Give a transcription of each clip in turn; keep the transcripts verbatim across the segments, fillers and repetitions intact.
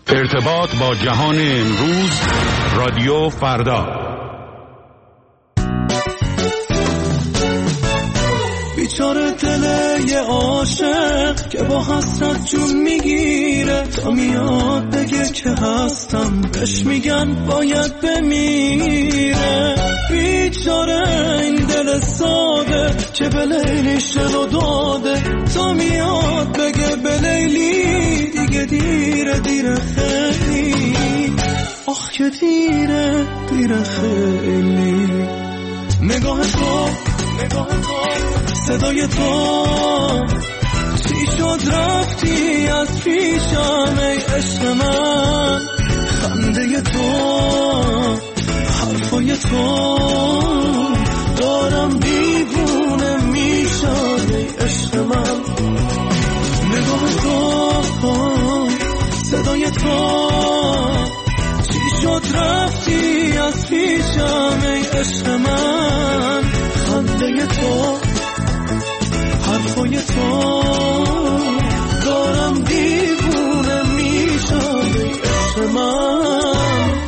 ارتباط با جهان امروز، رادیو فردا. بیچاره دل یه عاشق که با حسرت جون میگیره، تا میاد بگه که هستم بهش میگن باید بمیره. بیچاره این دل ساده که به لیلی شلو داده، تا میاد بگه به لیلی دیگه دیره دیره خیلی، آخ که دیره دیره خیلی. نگاه تو نگاه تو صدای تو، چی شد رفتی از پیشم ای عشق من؟ خنده تو، حرفای تو، دارم دیوونه میشم ای عشق من. نگاه تو صدای تو، چی شد رفتی از پیشم ای عشق من؟ خنده تو، حرفای تو، دارم دیوونه میشم ای عشق من.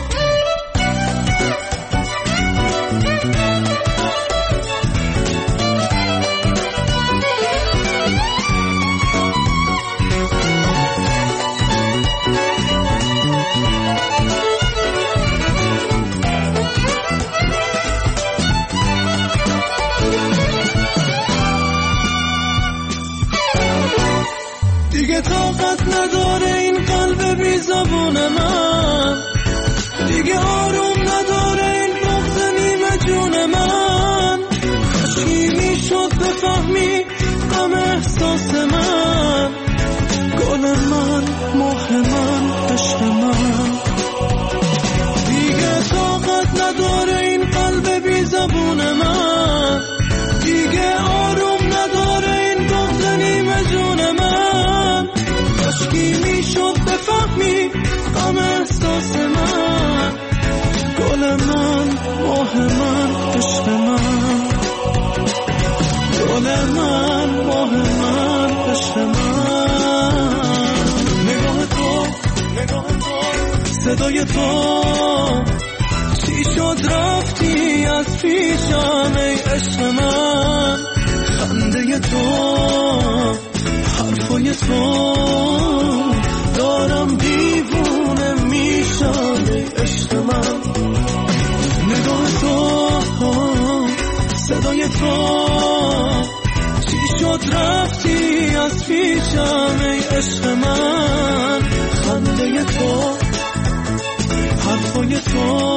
دیگه طاقت نداره این قلب بی زبون من، دیگه آروم نداره این بغض نیمه جون من. کاشکی میشد بفهمی غم احساس من، گل من، ماه من، عشق من. دیگه طاقت نداره این قلب بی زبون من، دیگه آروم نداره این بغض نیمه جون من. کاشکی میشد بفهمی غم احساس من، گل من، ماه من، عشق من. گل من، ماه من، عشق من. نگاه تو نگاه تو صدای تو، چی شد رفتی از پیشم ای عشق من؟ خنده تو، حرفای تو، دارم دیوونه میشم ای عشق من. نگاه تو صدای تو، چی شد رفتی از پیشم ای عشق من؟ خنده تو، حرفای تو،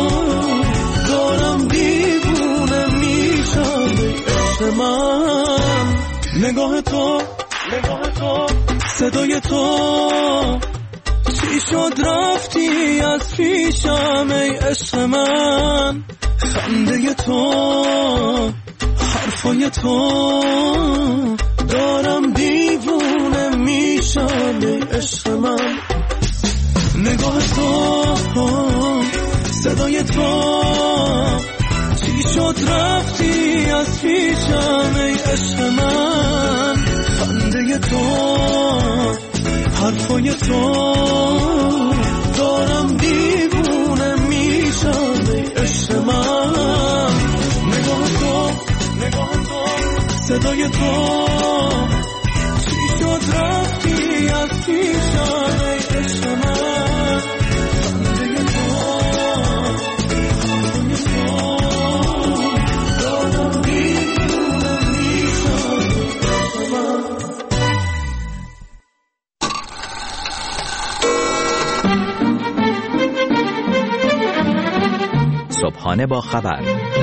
دارم دیوونه میشم ای عشق من. نگاه تو نگاه تو صدای تو، چی شد رفتی از پیشم ای عشق من؟ خنده تو، حرفای تو، دارم دیوونه میشم ای عشق من. نگاه تو صدای تو، چی شد رفتی از پیشم ای عشق من؟ خنده تو، حرفای تو، دارم دیوونه میشم ای عشق من. نگاه تو نگاه تو صدای تو، چی شد رفتی از پیشم ای عشق من؟ خنده تو، حرفای تو، دارم دیوونه میشم ای عشق من. صبحانه با خبر،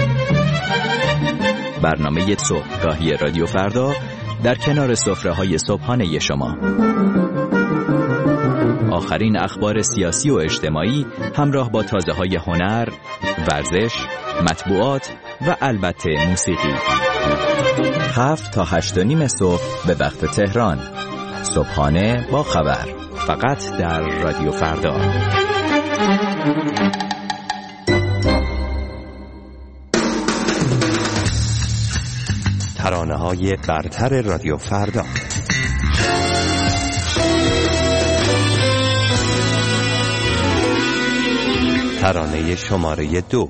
برنامه صبحگاهی رادیو فردا در کنار سفره‌های صبحانه شما. آخرین اخبار سیاسی و اجتماعی همراه با تازه‌های هنر، ورزش، مطبوعات و البته موسیقی. هفت تا هشت و نیم صبح به وقت تهران. صبحانه با خبر، فقط در رادیو فردا. ترانه‌های برتر رادیو فردا. ترانه شماره دو.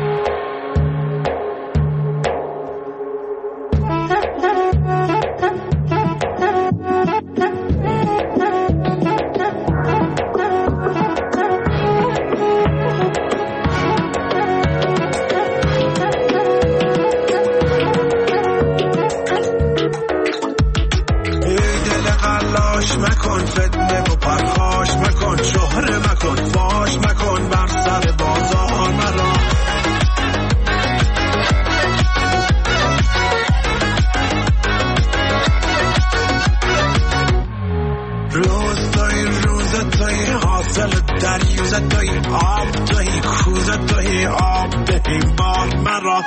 مکن فتنه و پرخاش مکن، شهره مکن، فاش مکن بر سر بازار مرا. روز توی روز توی حاصل دریوز توی آب توی کوز توی آب دهی بار مرا.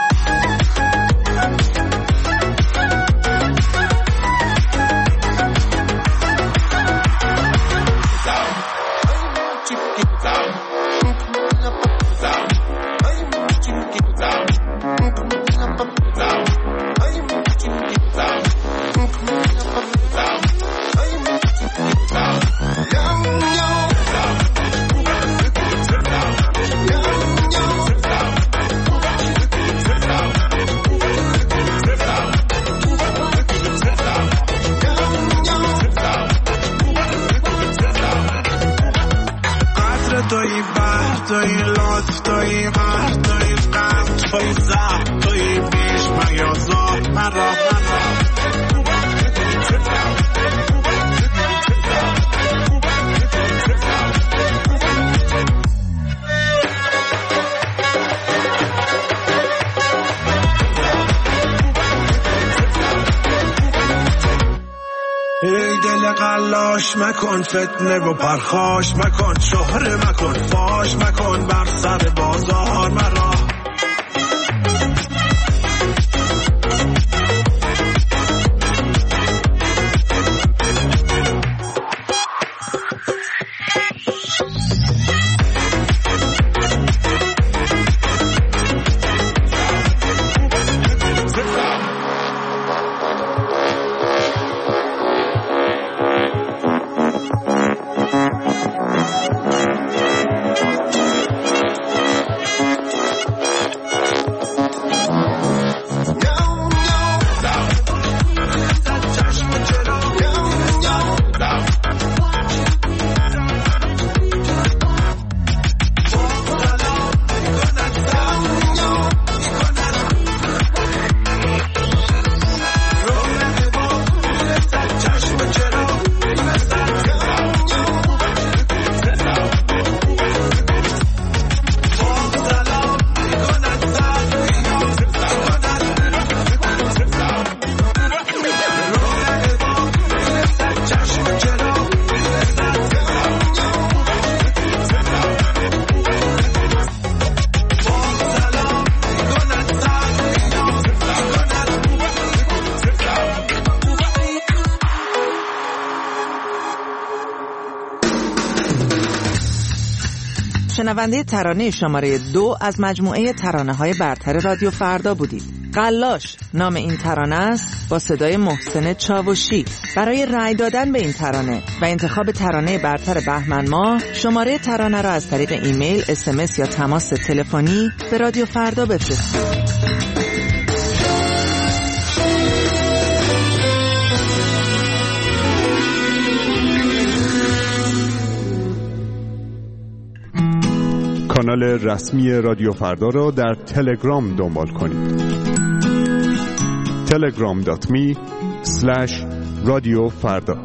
توی بحر توی لطف توی بحر توی قلب توی زهر توی بیش میازار مرا مرا. ای دل قلاش مکن فتنه و پرخاش مکن، شهره مکن، فاش مکن بر سر بازار مرا. شنونده ترانه شماره دو از مجموعه ترانه‌های برتر رادیو فردا بودید. قلاش نام این ترانه است، با صدای محسن چاوشی. برای رأی دادن به این ترانه و انتخاب ترانه برتر بهمن ماه، شماره ترانه را از طریق ایمیل، اس ام اس یا تماس تلفنی به رادیو فردا بفرستید. کانال رسمی رادیو فردا را در تلگرام دنبال کنید. تلگرام دات می اسلش رادیو فردا.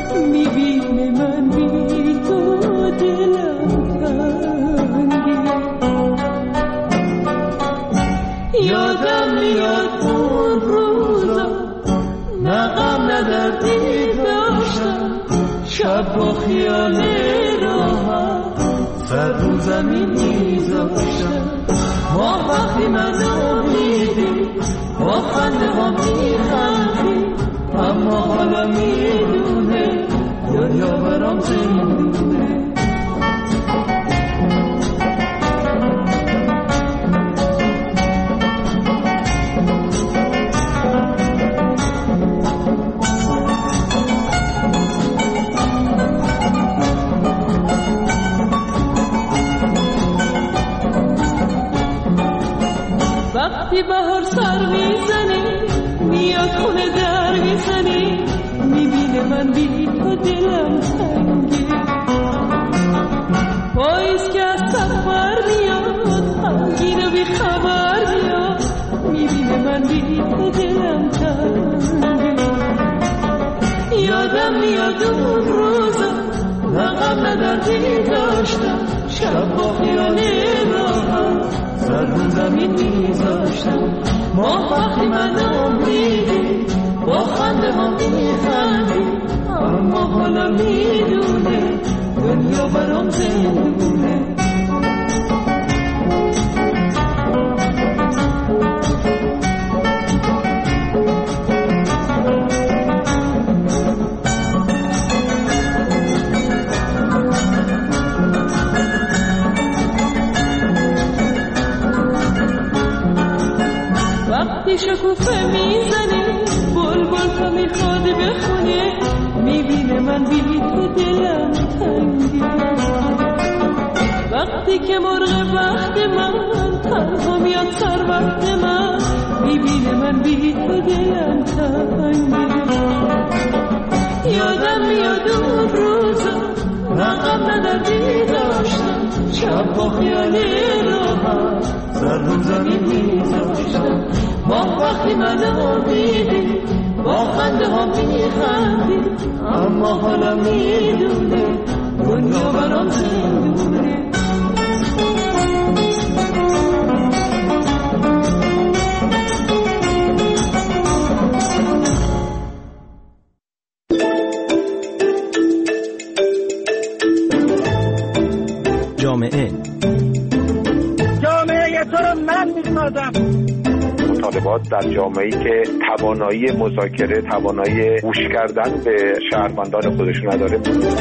من بی تو دلم تنگی. ندردی داشتم شب با خیال راحت سر رو زمین میذاشتم ما وقتی منو میدی با خنده ها میخندی اما حالا میدونه دنیا برام زندونه وقتی بهار سر میزنی میاد خونه در میزنی میبینه من بی تو دلم تنگی پاییز که از سفر میاد غمگین و بی خبر میاد میبینه من بی تو دلم تنگی یادم میاد اون روزا نه غم نه دردی داشتم شب با خیال راحت سر رو زمین میذاشتم ما وقتی منو میدی با خنده ها میخندی اما حالا میدونه دنیا برام زندونه وقتی شکوفه میزنی بلبل تو میخواد بخونه میبینه من بی تو دلم تنگی وقتی که مرغ بخت من تنها میاد سر وقت من میبینه من بی تو دلم تنگی یادم میاد اون روزا نه غم نه دردی داشتم شب با خیال راحت سر رو زمین میذاشتم ما وقتی منو دیدی با خنده ها میخندی اما حالا میدونه دنیا برام زندونه جامعه جامعه تو رو من میسازم مطالبات در جامعه‌ای که توانایی مذاکره، توانایی گوش کردن به شهروندان خودشون نداره.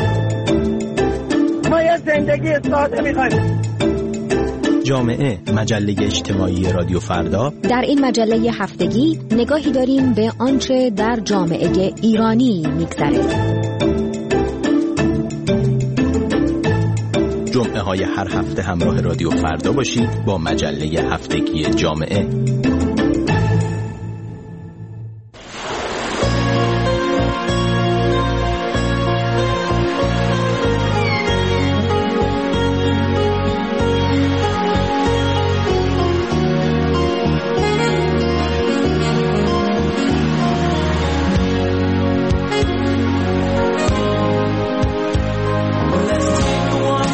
ما یه زندگی ساده می‌خوایم. جامعه، مجله اجتماعی رادیو فردا. در این مجله هفتگی نگاهی داریم به آنچه در جامعه ایرانی می‌گذره. جمعه های هر هفته همراه رادیو فردا باشید با مجله هفتگی جامعه.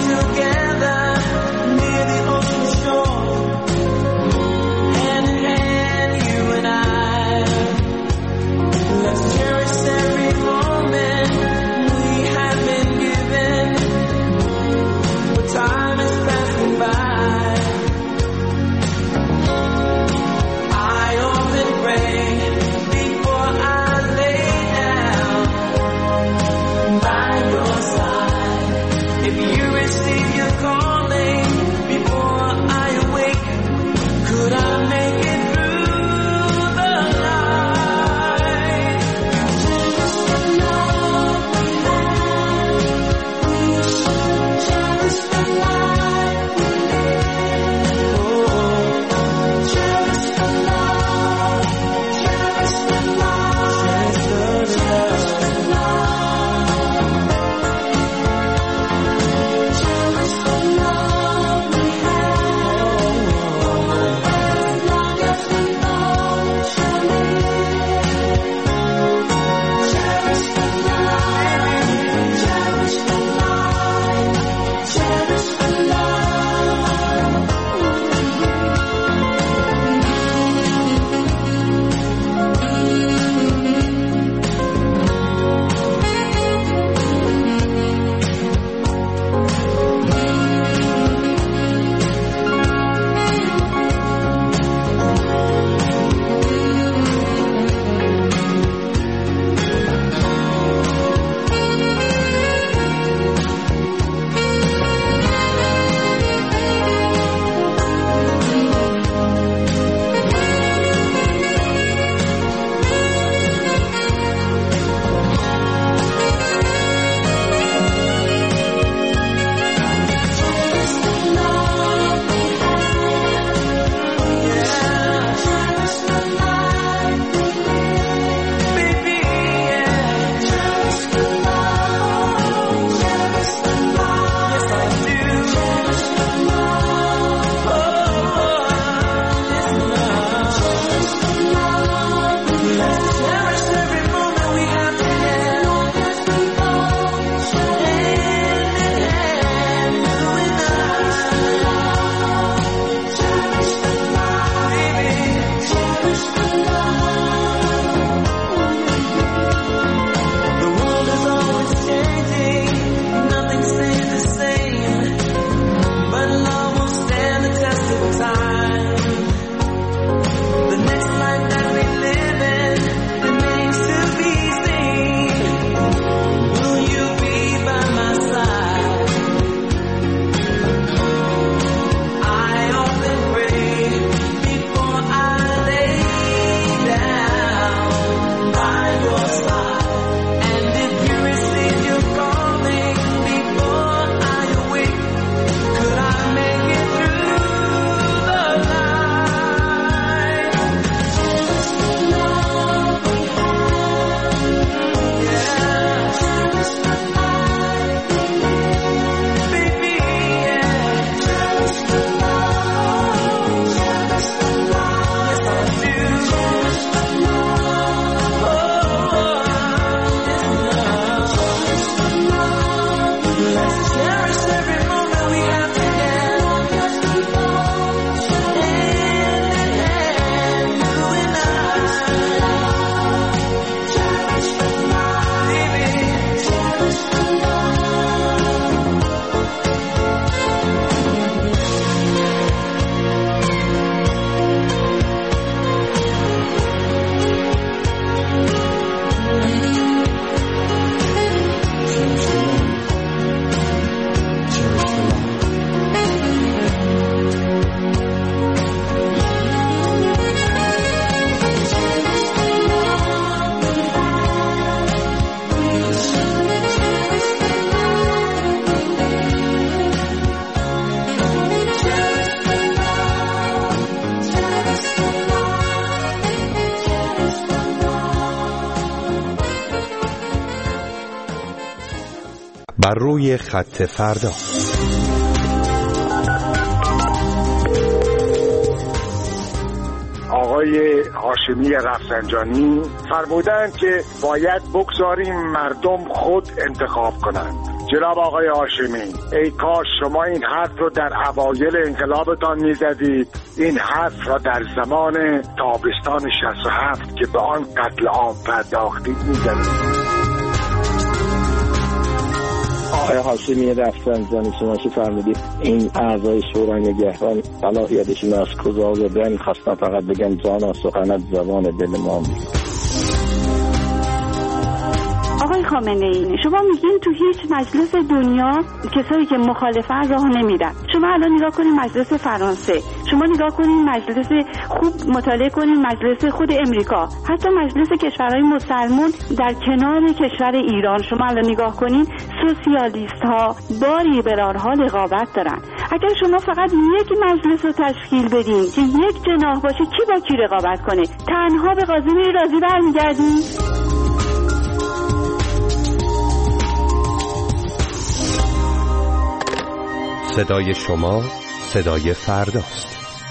Together near the ocean shore, hand in hand. بر روی خط فردا. آقای هاشمی رفسنجانی فرمودند که باید بگذاریم مردم خود انتخاب کنند. جناب آقای هاشمی، ای کاش شما این حرف رو در اوایل انقلابتان میزدید، این حرف را در زمان تابستان شصت و هفت که به آن قتل عام پرداختید میزدید. آقای هاشمی رفسنجانی، شما چه فرمودید این اعضای شورای نگهبان صلاحیتشون از کجا آوردن؟ خواستم فقط بگم جانا سخنت زبان دل ما میگه. آقای خامنه ای، شما میگین تو هیچ مجلس دنیا کسایی که مخالفن راه نمیدن. شما الان نگاه کنین مجلس فرانسه، شما نگاه کنین مجلس، خوب مطالعه کنین مجلس خود امریکا، حتی مجلس کشورهای مسلمان در کنار کشور ایران. شما الان نگاه کنین سوسیالیست ها با لیبرال ها رقابت دارن. اگر شما فقط یک مجلس رو تشکیل بدین که یک جناح باشه، کی با کی رقابت کنه؟ تنها به قاضی میری راضی برمیگردین؟ صدای شما صدای فرداست.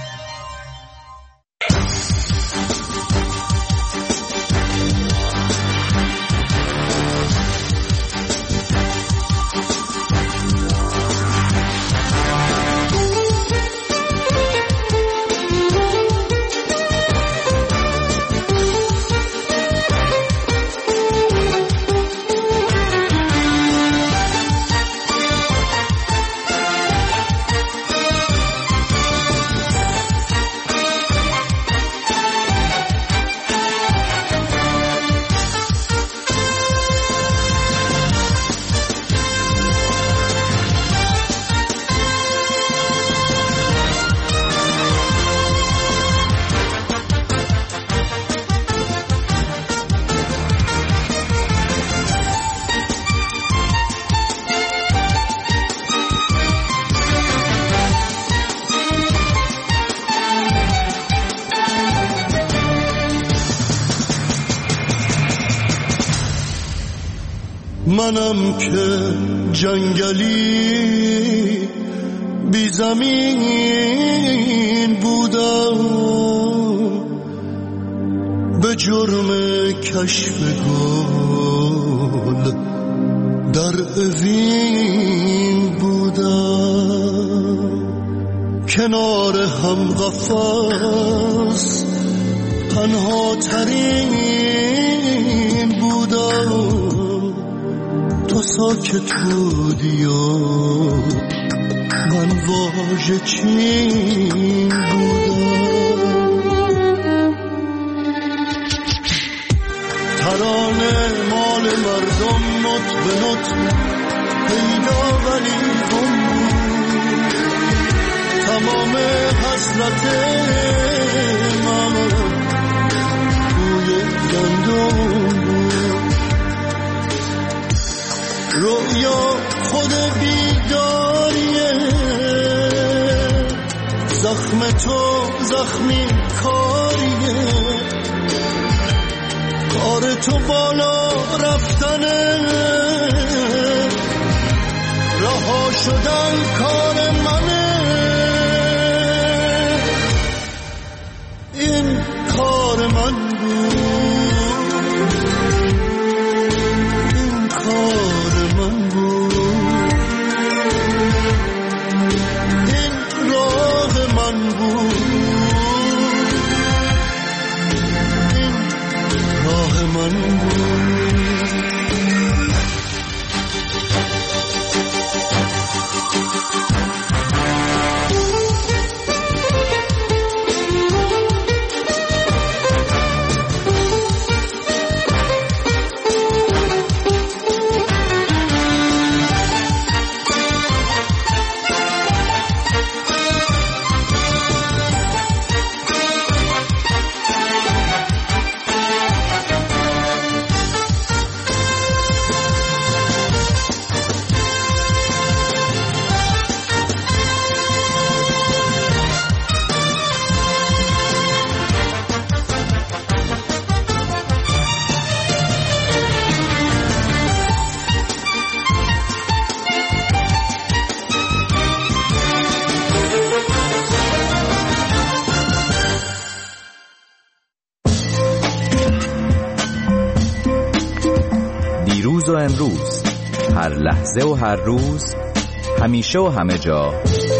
منم که جنگلی بی زمین بودم، به جرم کشف گل در اوین بودم، کنار هم قفس تنها ترین بودم، تو ساکت بودی و من واژه چین بودم. ترانه مال مردم نوت به نوت پیدا ولی گم بود، تمام حسرت من بوی گندم بود، رویا خود بیداریه، زخم تو زخمی کاریه، کار تو بالا رفتنه، رها شدن کار منه، این کار من بود، این کار من بود، این راه من بود، این راه من بود. امروز، هر لحظه و هر روز، همیشه و همه جا.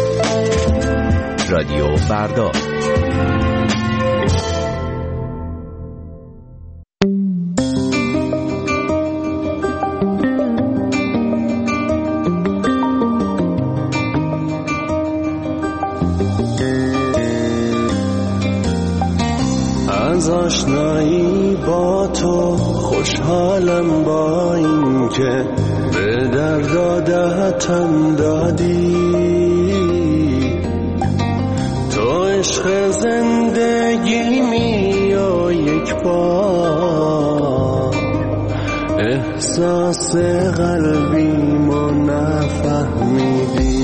رادیو فردا. از آشنایی با تو خوشحالم، با این که به درد عادتم دادی. تو عشق زندگیمی و یک بار احساس قلبیمو نفهمیدی.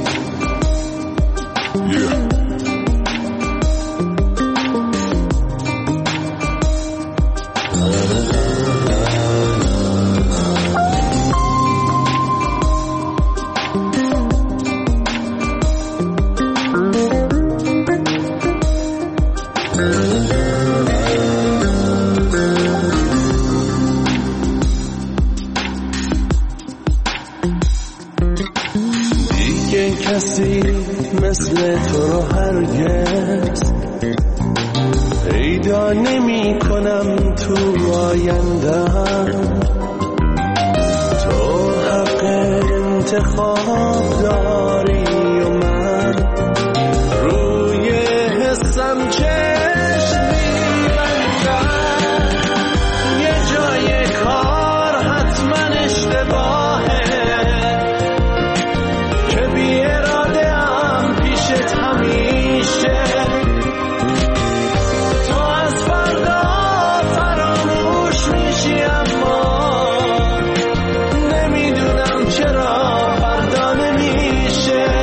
کسی مثل تو رو هرگز پیدا نمی کنم تو آیندم. تو حق انتخاب داری و من روی حسم چشم می‌بندم. یه جای کار حتما اشتباهه که بی اراده ام پیشت همیشه. تو از فردا فراموش میشی اما نمیدونم چرا فردا نمیشه.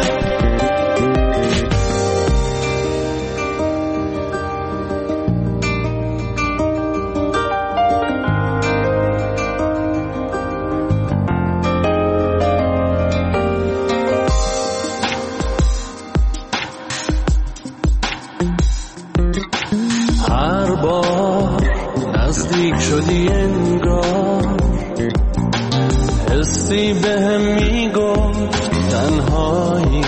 هر بار نزدیک شدی انگار حسی بهم میگفت تنهایی.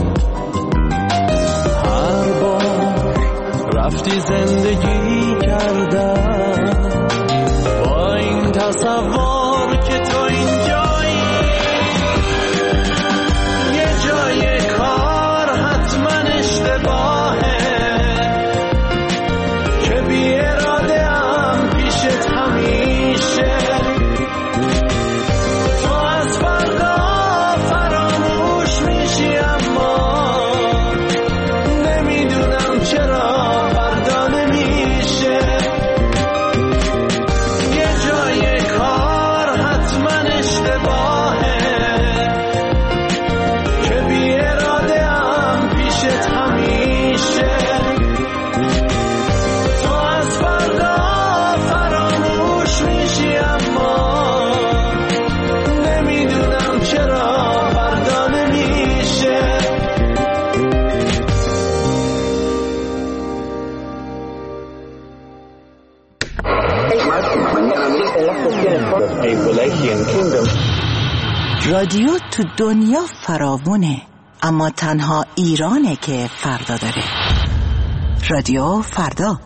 هر بار رفتی زندگی کردم با این تصور که تو اینجایی. یه جای کار حتما اشتباهه که بی اراده ام پیشت همیشه. تو از فردا فراموش میشی اما نمیدونم چرا فردا نمیشه. یه جای کار حتما اشتباهه که بی اراده ام پیشت همیشه. تو از فردا فراموش میشی اما نمیدونم چرا فردا نمیشه. رادیو تو دنیا فراوونه، اما تنها ایرانه که فردا داره. رادیو فردا.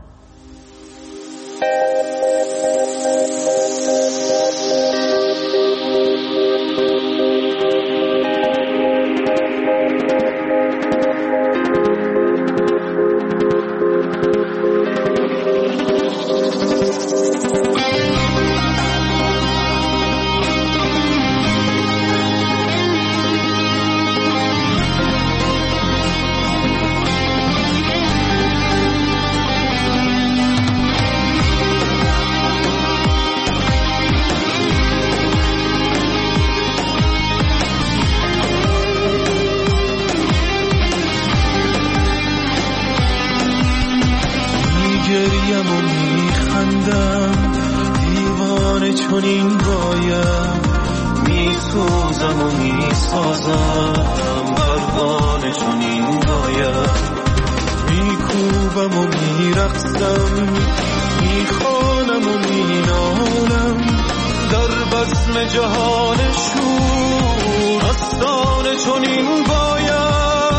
میگریم و میخندم دیوانه چنین باید. میسوزم و میسازم پروانه چنین باید. میکوبم و میرقصم میخوانم و مینالم در بزم جهان شور آستان چنین باید.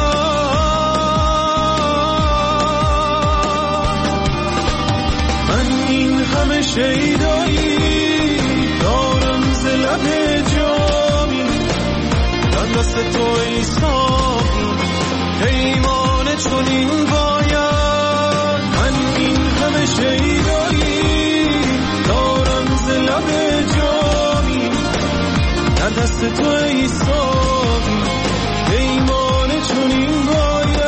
من این همه شیدایی دارم ز لب جامی، در دست تو ای ساقی پیمان چنین باید. من این همه شیدایی دارم ز لب جامی، در دست تو ای ساقی پیمان چنین باید.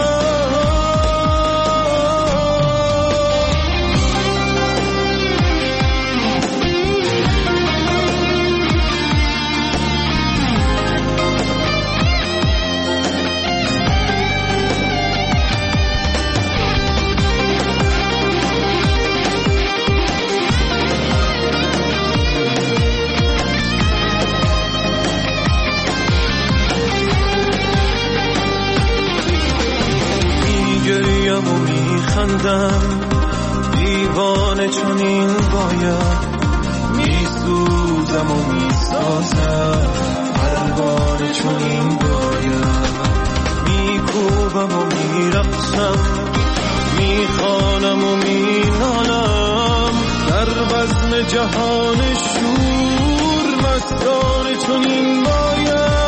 میخندم دیوانه چنین باید، میسوزم و میسازم پروانه چنین باید. میکوبم و میرقصم میخوانم و مینالم، در بزم جهان شور مستانه چنین باید.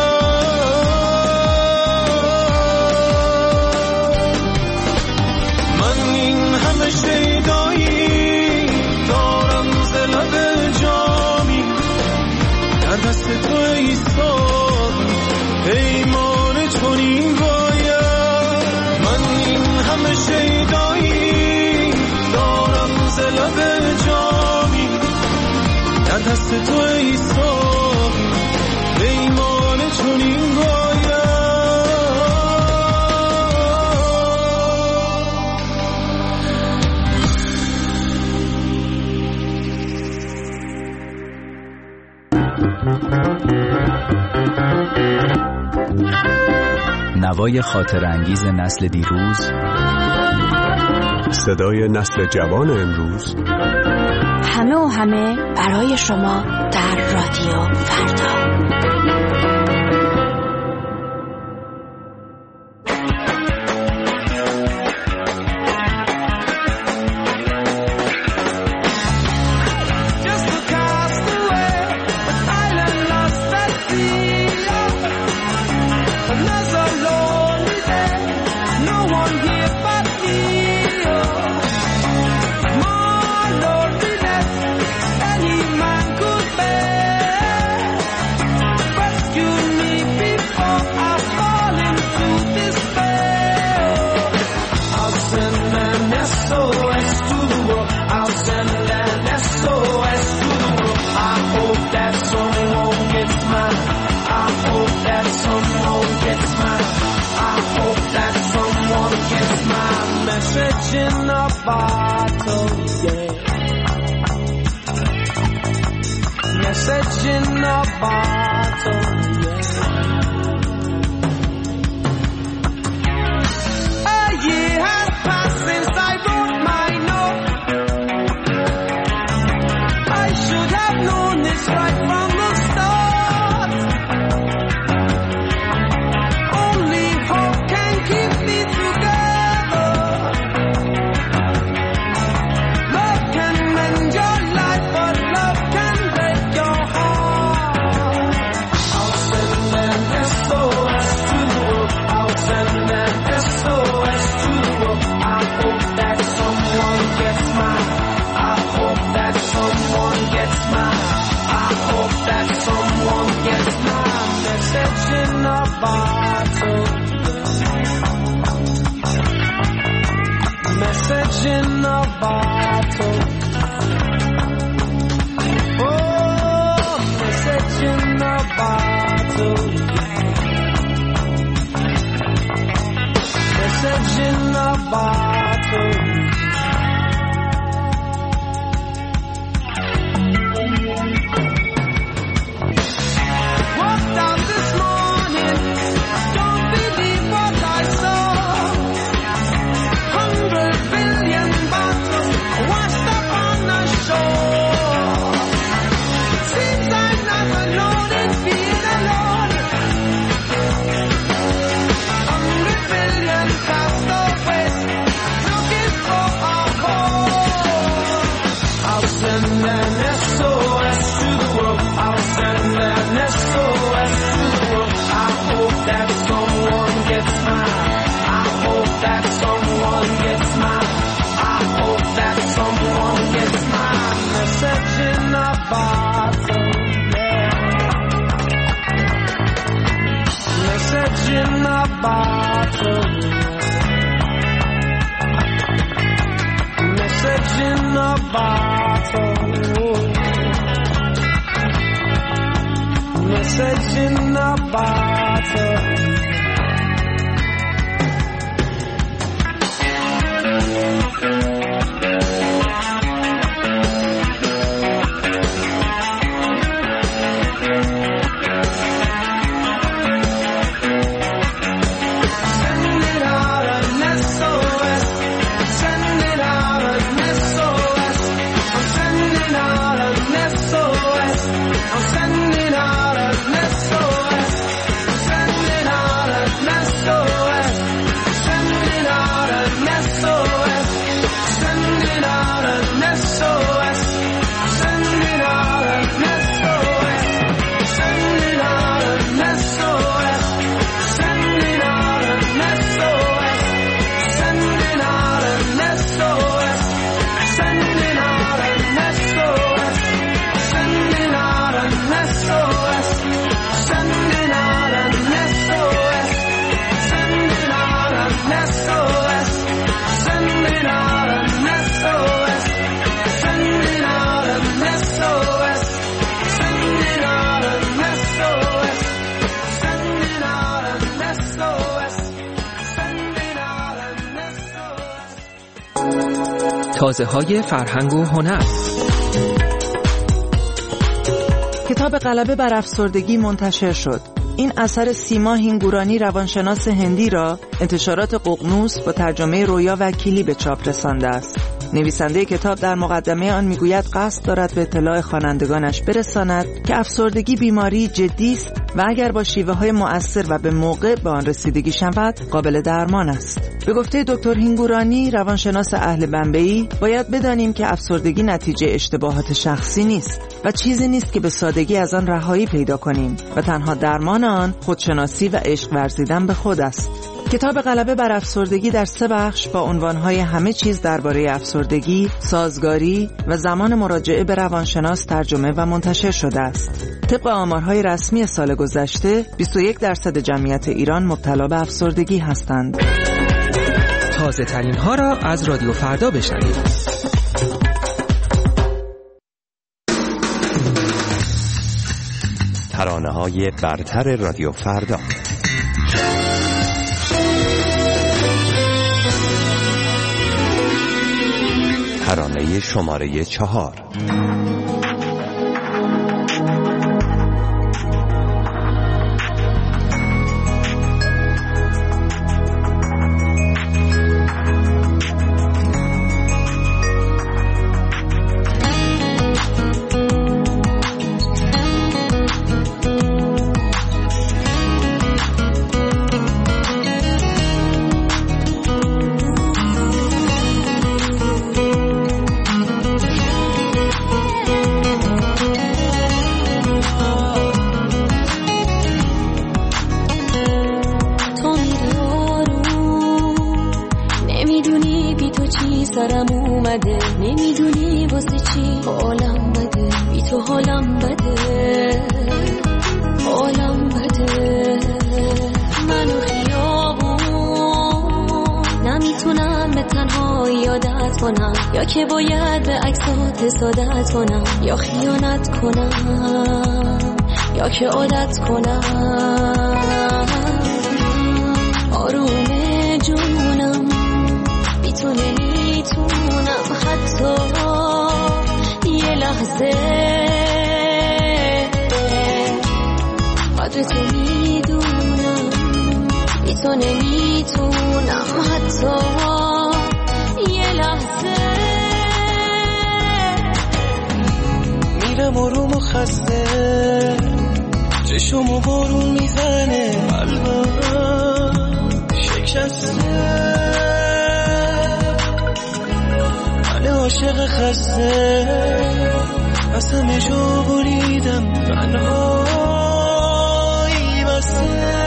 شیدایی دارم ز لب جامی، در دست تو ای ساقی پیمان چنین باید. من این همه شیدایی دارم ز لب جامی، در دست تو ای ساقی پیمان چنین باید. نوای خاطر انگیز نسل دیروز، صدای نسل جوان امروز، همه و همه برای شما در رادیو فردا. In a bottle, yeah. Message in a bottle, yeah. A year has passed since I wrote my note. I should have known this right from the start. Only hope can keep me together. In a bottle, message in a bottle. Oh, message in a bottle. Message in a bottle. Walked out this morning, don't believe what I saw. Hundred billion bottles washed up on the shore. in a bottle, message in a bottle, message in a bottle. تازه‌های فرهنگ و هنر. کتاب غلبه بر افسردگی منتشر شد. این اثر سیما هینگورانی روانشناس هندی را انتشارات ققنوس با ترجمه رویا وکیلی به چاپ رسانده است. نویسنده کتاب در مقدمه آن میگوید قصد دارد به اطلاع خوانندگانش برساند که افسردگی بیماری جدی است و اگر با شیوه‌های مؤثر و به موقع به آن رسیدگی شود قابل درمان است. به گفته دکتر هینگورانی روانشناس اهل بمبئی، باید بدانیم که افسردگی نتیجه اشتباهات شخصی نیست و چیزی نیست که به سادگی از آن رهایی پیدا کنیم و تنها درمان آن خودشناسی و عشق ورزیدن به خود است. کتاب غلبه بر افسردگی در سه بخش با عنوانهای همه چیز درباره افسردگی، سازگاری و زمان مراجعه به روانشناس ترجمه و منتشر شده است. طبق آمارهای رسمی سال گذشته، بیست و یک درصد جمعیت ایران مبتلا به افسردگی هستند. تازه ترین ها را از رادیو فردا بشنوید. ترانه‌های برتر رادیو فردا. ترانه شماره چهار. سرم اومده، نمیدونی واسه چی حالم بده، بی تو حالم بده، حالم بده. منو خیابون نمیتونم به تنهایی عادت کنم، یا که باید به عکسات سادت کنم، یا خیانت کنم، یا که عادت کنم. آروم جونم بی تو نمیتونم حتی یه لحظه، قدر تو میدونم، بی تو نمیتونم حتی یه لحظه. میرم آروم و خسته، چشمو بارون میزنه، قلبم شکسته، من عاشق خسته، از همه جا بریدم، تنهایی بسته.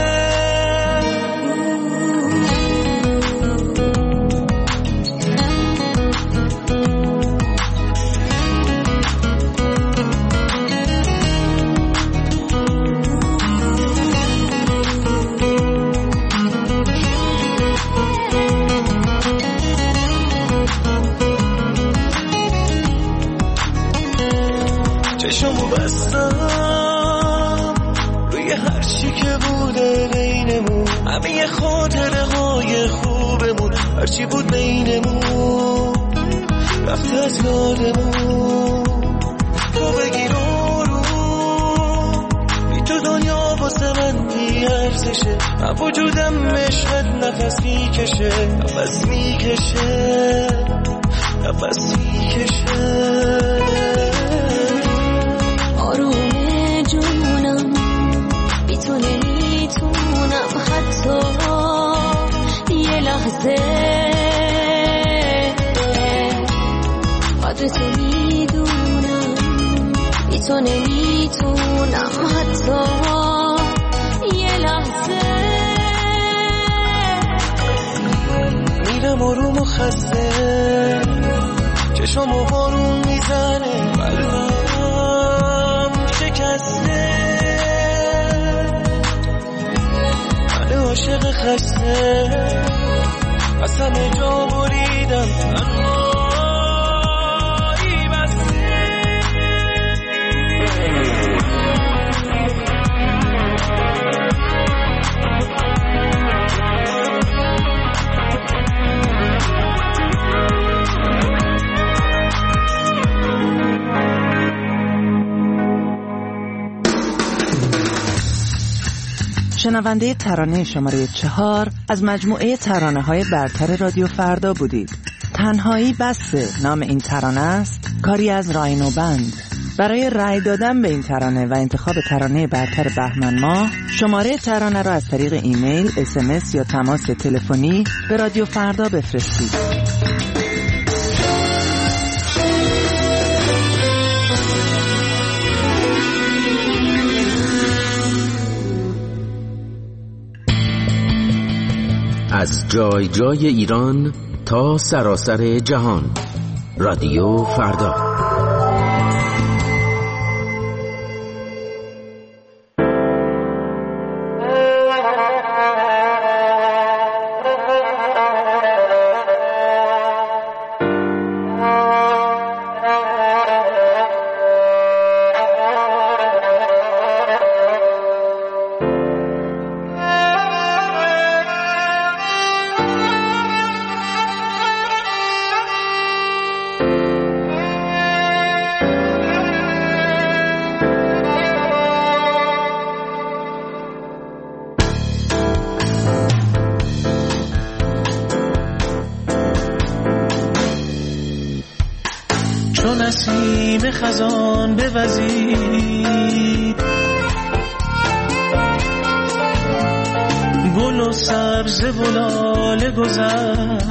خاطره های خوبمون هرچی بود بینمون رفته از یادمون. تو بگیر رو بی تو دنیا واسه من بی ارزشه، من وجودم عشقت نفس میکشه نفس میکشه نفس میکشه. آروم جونم بی تو نمیتونم حتی یه لحظه قدر تو میدونم، بی تو نمیتونم حتی یه لحظه. میرم آروم و خسته چشم و بارون میزنه قلبم شکسته، من عاشق خسته از همه جا بریدم تنهایی بسته. شنونده ترانه شماره چهار از مجموعه ترانه های برتر رادیو فردا بودید. تنهایی بسه نام این ترانه است، کاری از راینو بند. برای رأی دادن به این ترانه و انتخاب ترانه برتر بهمن ماه شماره ترانه را از طریق ایمیل، اس ام اس یا تماس تلفنی به رادیو فردا بفرستید. از جای جای ایران تا سراسر جهان، رادیو فردا. نسیم خزان بوزید، گل و سبز و لاله گذشت،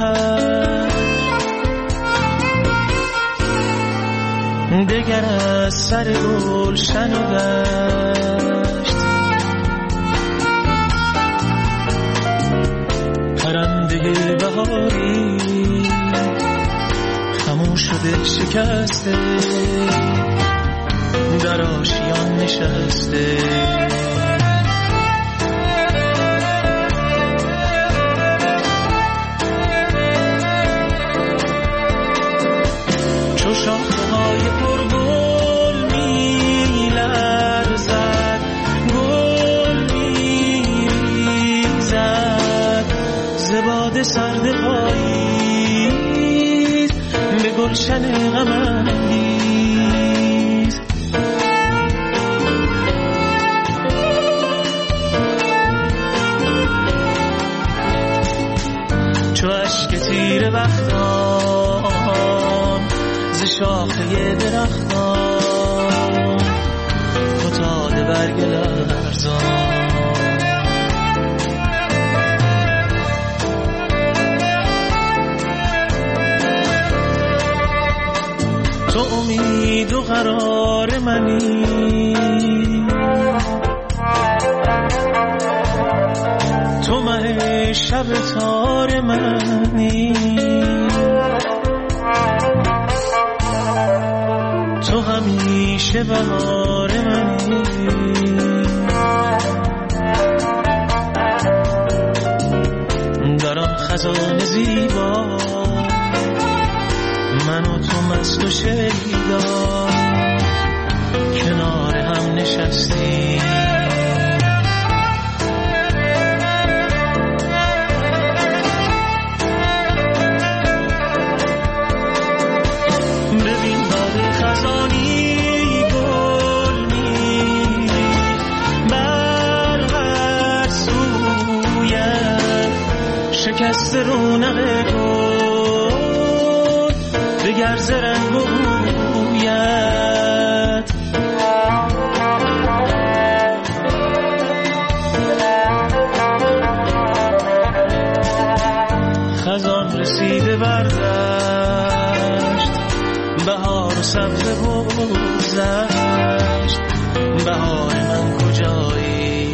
دگر از سر گلشن و دشت، پرنده بهاری خاموش شده شکسته، در آشیان نشسته. چو شاخه‌های پرگل می‌لرزد، گل می‌ریزد ز باد سرد پاییز به گلشن غم‌انگیز. چو اشک تیره بختان ز شاخه درختان فتاده برگ لرزان، تو امید و قرار منی، تو مه شب تار منی، تو همیشه بهار منی. در آن خزان زیبا من و تو مست و شیدا کنار هم نشستیم، شکست رونق گل دگر زرنگ بوید. خزان رسیده بردشت بهار و سبز بگذشت. بهار من کجایی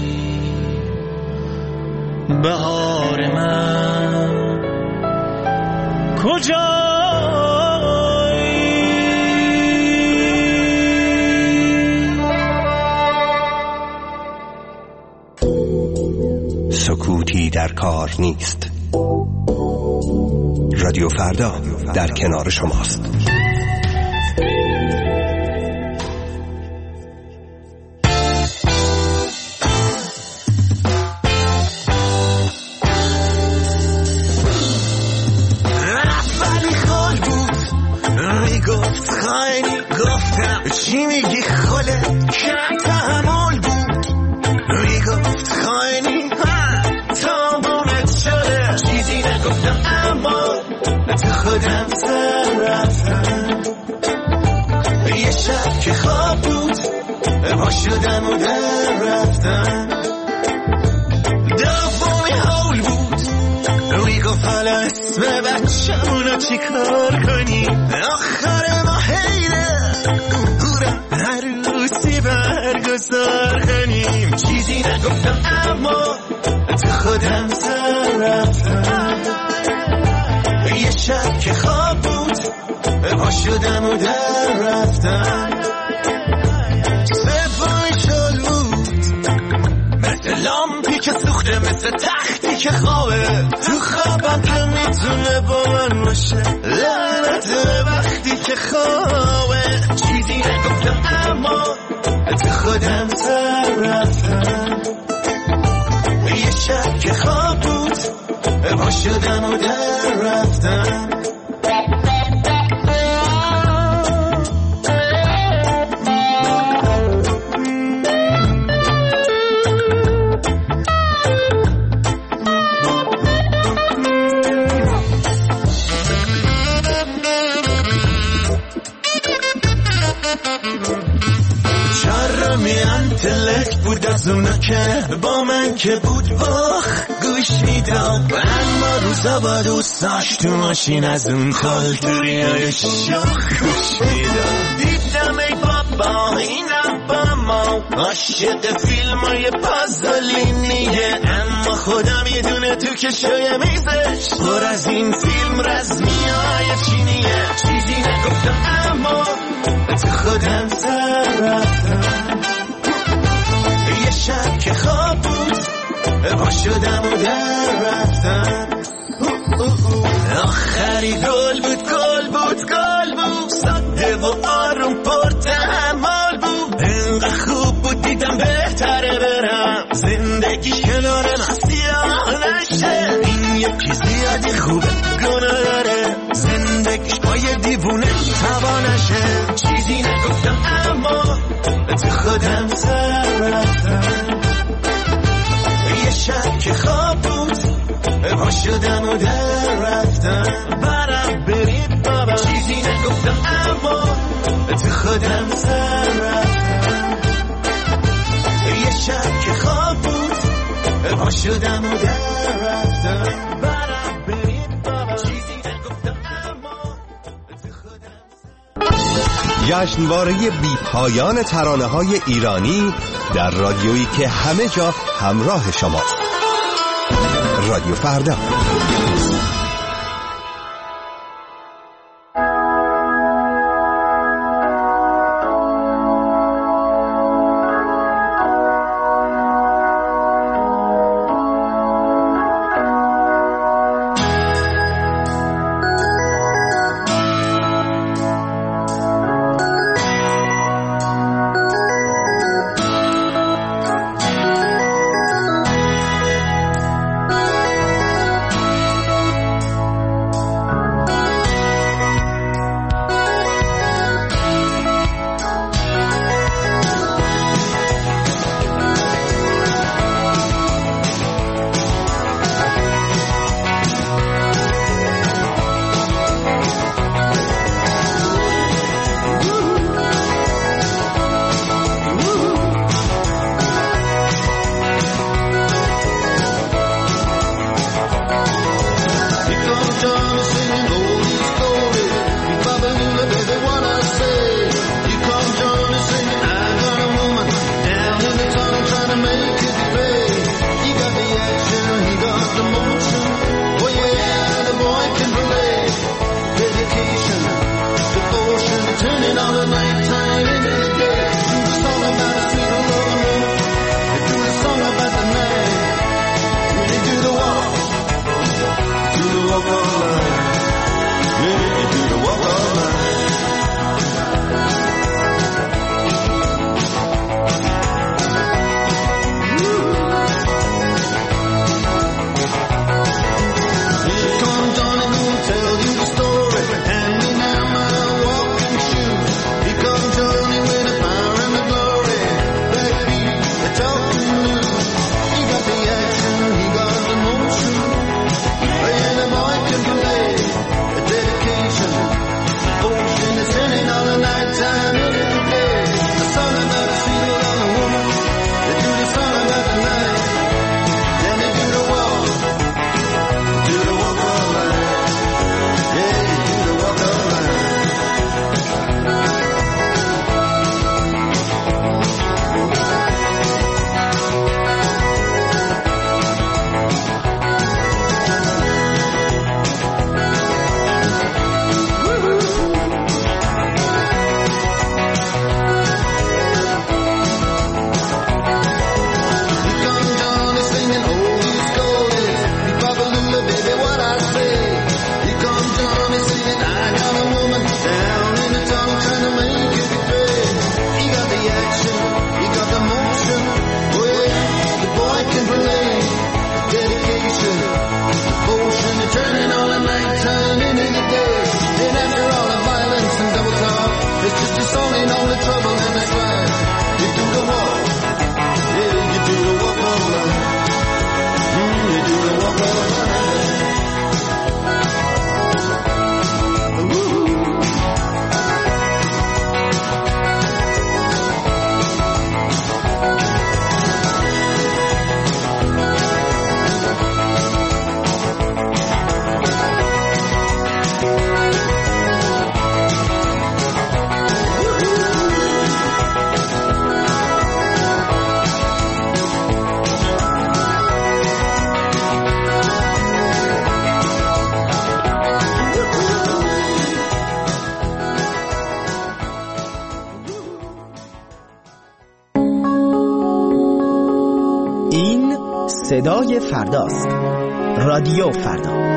بهار من کجایی. سکوتی در کار نیست. رادیو فردا در کنار شماست. چی میگی خاله کم تحمل بود. میگفت خاینی تمامت شده. چیزی نگفتم اما تو خودم سر رفتم. یه شب که خواب بود پا شدم و در رفتم. دومی حول بود. میگفت حالا اسم بچه‌مونو چی کار کنی. آخر ما حیره عروسی برگزار کنیم. چیزی نگفتم اما تو خودم سر رفتم. یه شب که خواب بود پا شدم و در رفتم. سومی شل بود مثل لامپی که سوخته مثل تختی که خوابه. تو خوابم که میتونه با من باشه. لعنت وقتی که خوابه. چیزی نگفتم اما تو خودم سر رفتم. یه شب که خواب بود پا شدم و در رفتم. تلک بود از اونا که با من که بود واخ گوش میدم. اما روزا با دوستاش تو ماشین از اون کالتوری های شاخ گوش میدم. دیدم ای بابا اینم با ما عاشق فیلم های پازلینیه. اما خودم یه دونه تو کشوی میزش پر از این فیلم رزمی های چینیه. چیزی نگفتم اما تو خودم سر رفتم. یه شب که خواب بود پا شدم و در رفتم. آخری گل بود گل بود گل بود. ساده و آروم پر تحمل بود. انقدر خوب بود دیدم بهتره برم. زندگی کنار من سیاه نشه. این یکی زیادی خوبه گناه داره. زندگیش با یه دیوونه توانشه. چیزی نگفتم اما تو خودم سر رفتم. یه شب که خواب بود پا شدم و در رفتم. برم برید بابا. چیزی نگفتم اما تو خودم سر رفتم. یه شب که خواب بود پا شدم و در رفتم. برم برید بابا. چیزی نگفتم اما تو خودم سر. جشنواره بی پایان ترانه های ایرانی در رادیویی که همه جا همراه شماست. رادیو فردا. صدای فرداست. رادیو فردا.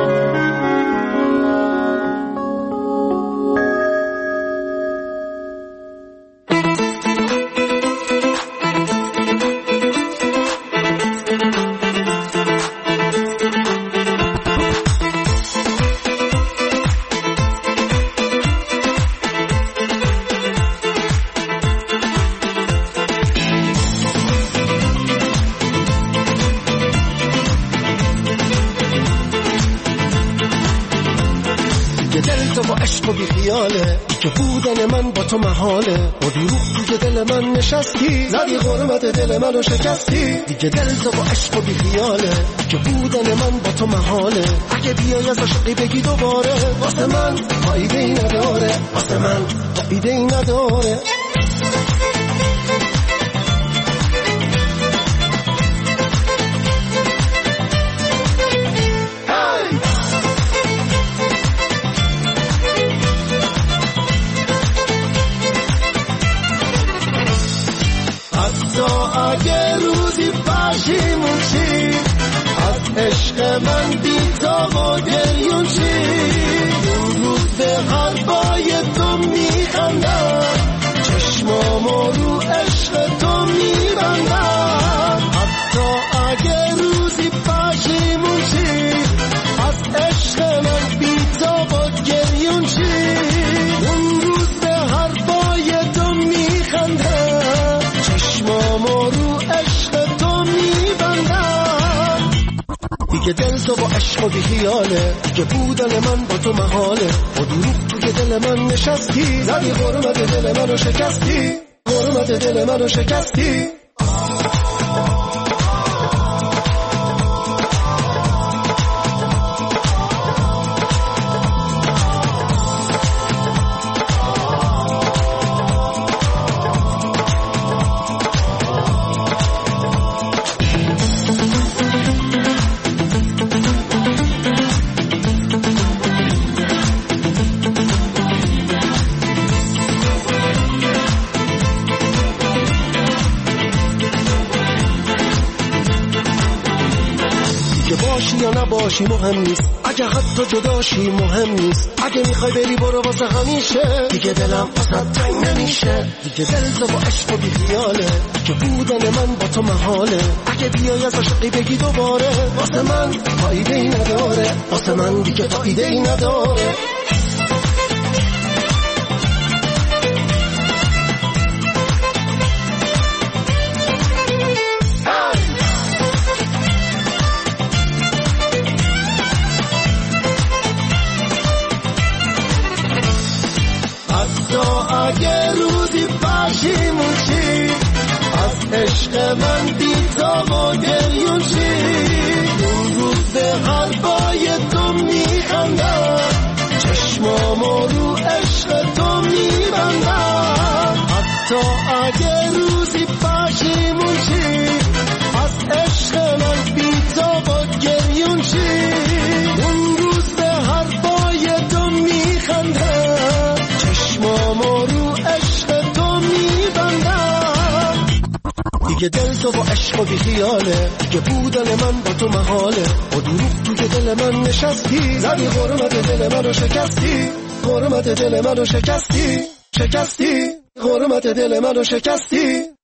که بودن من با تو محاله، با دروغ توی دل من نشستی، زدی غرمت دل منو شکستی. دیگه دل تو با عشق و بی خیاله، که بودن من با تو محاله. اگه بیای از عشقی بگی دوباره، واسه من فایده ای نداره، واسه من فایده ای نداره. عشق من بی تا و گریون چی، اون روز به حرفای تو میخندم، چشمامو رو عشق تو میبندم. حتی اگه روزی پشیمون چی، از عشق من بی تا و گریون چی، اون روز به حرفای تو میخندم، چشمامو رو عشق تو میبندم. دیگه دل تو با عشق و بی خیاله، دیگه بودن من با تو محاله. با دروغ توی دل من نشستی، زدی غرمت دل منو شکستی، غرمت دل منو شکستی. باشی مهم نیست، اگه حتی جداشی مهم نیست. اگه میخوای بری برو واسه همیشه، دیگه دلم واسه تنگ نمیشه. دیگه دل تو با عشق و بی خیاله، که بودن من با تو محاله. اگه بیای از عشقی بگی دوباره، واسه من فایده ای نداره، واسه من دیگه فایده ای نداره. اگه روزی پشیمون چی، از عشق من بی تا و گریون چی، اون روز به حرفای تو میخندم، چشمامو رو عشق تو میبندم. حتی اگه روزی پشیمون چی، از عشق من بی تا و گریون چی، اون روز به حرفای تو میخندم، چشمامو رو عشق تو میبندم. دیگه دل تو با عشق و بی خیاله، دیگه بودن من با تو محاله. با دروغ توی دل من نشستی، زدی غرمت دل منو شکستی، غرمت دل منو شکستی، شکستی غرمت دل منو شکستی.